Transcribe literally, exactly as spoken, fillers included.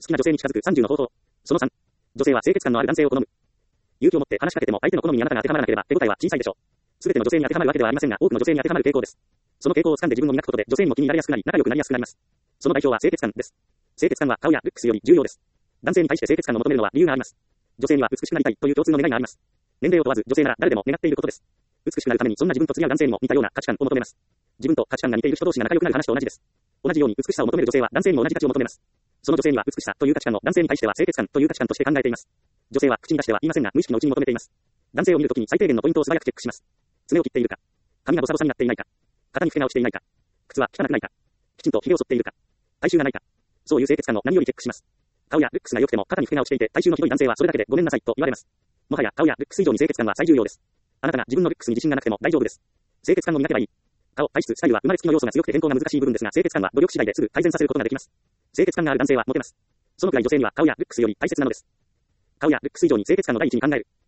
好きな女性に近づくさんじゅうの方法。そのさん。女性は清潔感のある男性を好む。勇気を持って話しかけても相手の好みにあなたが当てはまらなければ手応えは小さいでしょう。すべての女性に当てはまるわけではありませんが、多くの女性に当てはまる傾向です。その傾向を掴んで自分を磨くことで女性にも気に入られやすくなり、仲良くなりやすくなります。その代表は清潔感です。清潔感は顔やルックスより重要です。男性に対して清潔感を求めるのは理由があります。女性には美しくなりたいという共通の願いがあります。年齢を問わず女性なら誰でも願っていることです。美しくなるためにそんな自分と釣り合う男性にも似たような価値観を求めます。自分と価値観が似ている人同士が仲良くなる話と同じです。同じように美しさを求める女性は男性にも同じ価値を求めます。その女性には美しさという価値観を男性に対しては清潔感という価値観として考えています。女性は口に出しては言いませんが無意識のうちに求めています。男性を見るときに最低限のポイントを素早くチェックします。爪を切っているか、髪がボサボサになっていないか、肩にフケが落ちていないか、靴は汚くないか、きちんと髭を剃っているか、体臭がないか、そういう清潔感を何よりチェックします。顔やルックスが良くても肩にフケが落ちていて体臭のひどい男性はそれだけでごめんなさいと言われます。もはや顔やルックス以上に清潔感は最重要です。あなたが自分のルックスに自信がなくても大丈夫です。清潔感を磨けばいい。顔、体質、スタイルは生まれつきの要素が強くて変更が難しい部分ですが、清潔感は努力次第ですぐ改善させることができます。清潔感がある男性はモテます。そのくらい女性には顔やルックスより大切なのです。顔やルックス以上に清潔感を第一に考える。